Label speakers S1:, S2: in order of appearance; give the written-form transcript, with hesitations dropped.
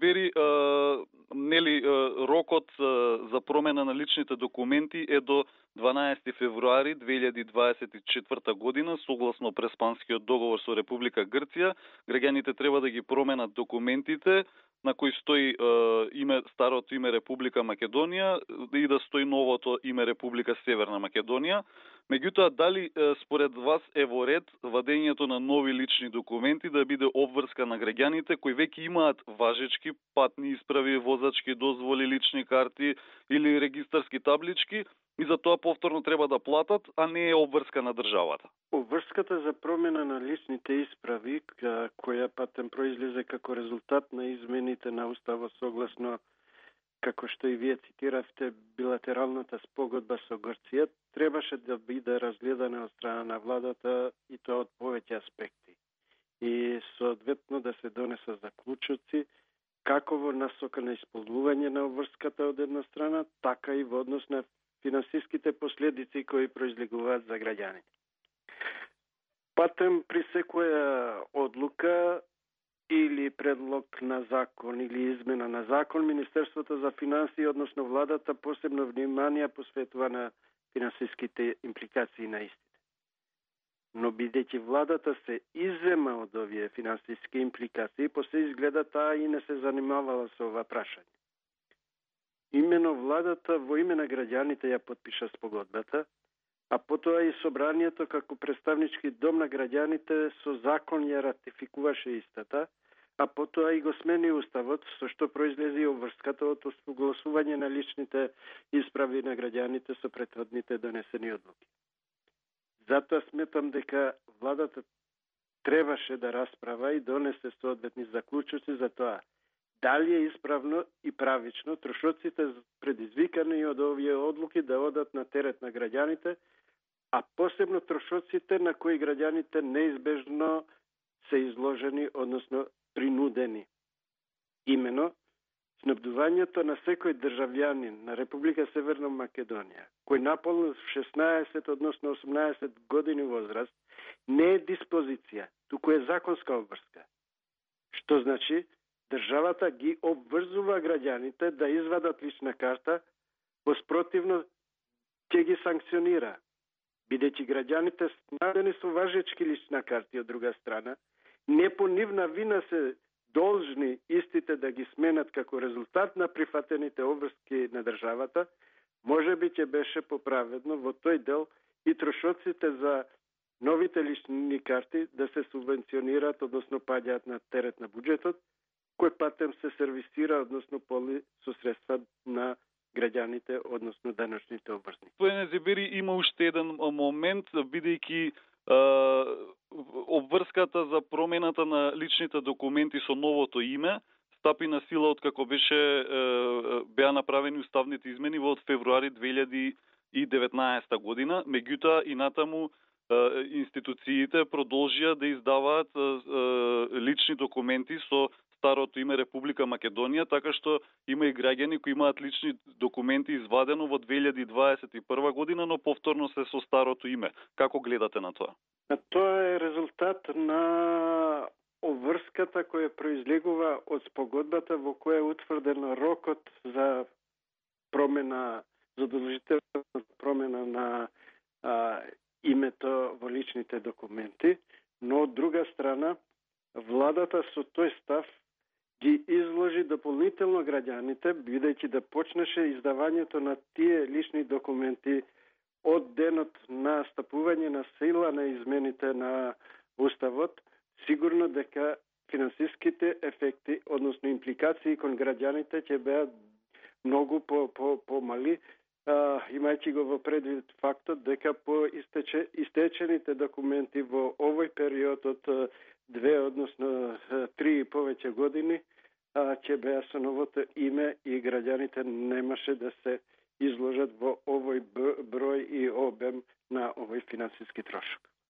S1: Незибери, рокот за промена на личните документи е до 12 февруари 2024 година, согласно Преспанскиот договор со Република Грција. Граѓаните треба да ги променат документите на кои стои старото име Република Македонија и да стои новото име Република Северна Македонија. Меѓутоа, дали според вас е во ред вадењето на нови лични документи да биде обврска на граѓаните кои веќе имаат важечки патни исправи, возачки дозволи, лични карти или регистарски таблички и за тоа повторно треба да платат, а не е обврска на државата?
S2: Обврската за промена на личните исправи, која патем произлезе како резултат на измените на Уставот согласно, како што и вие цитиравте, билатералната спогодба со Грција, требаше да биде разгледана од страна на владата и тоа од повеќе аспекти. И соодветно да се донесат заклучоци како во насока на исполнување на обврската од една страна, така и во однос на финансиските последици кои произлегуваат за граѓаните. Патем при секоја одлука или предлог на закон или измена на закон, Министерството за финансии, односно владата, посебно внимание посветува на финансиските импликации на истите. Но бидејќи владата се иззема од овие финансиски импликации, после изгледа таа и не се занимавала со ова прашање. Имено владата во име на граѓаните ја подпиша спогодбата, а потоа и собранието како представнички дом на граѓаните со закон ја ратификуваше истата, а потоа и го смени уставот, со што произлезе и обврската од согласување на личните исправи на граѓаните со претходните донесени одлуки. Затоа сметам дека владата требаше да расправа и донесе соодветни заклучоци за тоа дали е исправно и правично трошоците предизвикани од овие одлуки да одат на терет на граѓаните, а посебно трошоците на кои граѓаните неизбежно се изложени, односно принудени. Имено, снабдувањето на секој државјанин на Република Северна Македонија, кој наполни 16, односно 18 години возраст, не е диспозиција, туку е законска обврска. Што значи, државата ги обврзува граѓаните да извадат лична карта, воспротивно ќе ги санкционира. Бидејќи граѓаните снабдени со важечки лична карти од друга страна, не по нивна вина се должни истите да ги сменат како резултат на прифатените обврски на државата, може би ќе беше поправедно во тој дел и трошоците за новите лични карти да се субвенционираат, односно паѓаат на терет на буџетот, кој патем се сервисира, односно поли со средства на граѓаните, односно даночните обврзници.
S1: Незибери, има уште еден момент, бидејќи обврската за промената на личните документи со новото име стапи на сила од како беа направени уставните измени во февруари 2019 година. Меѓутоа и натаму институциите продолжија да издаваат лични документи со старото име Република Македонија, така што има и граѓани кои имаат лични документи извадено во 2021 година, но повторно се со старото име. Како гледате на тоа?
S2: Тоа е резултат на обврската која произлегува од спогодбата во која е утврден рокот за промена, задолжителна промена на името во личните документи, но од друга страна владата со тој став ги изложи дополнително граѓаните, бидејќи да почнеше издавањето на тие лични документи од денот на стапување на сила на измените на Уставот, сигурно дека финансиските ефекти, односно импликации кон граѓаните ќе беат многу помали, имајќи го во предвид фактот дека по истечените документи во овој период од 2, односно 3 и повеќе години, ќе беа со новото име и граѓаните немаше да се изложат во овој број и обем на овој финансиски трошок.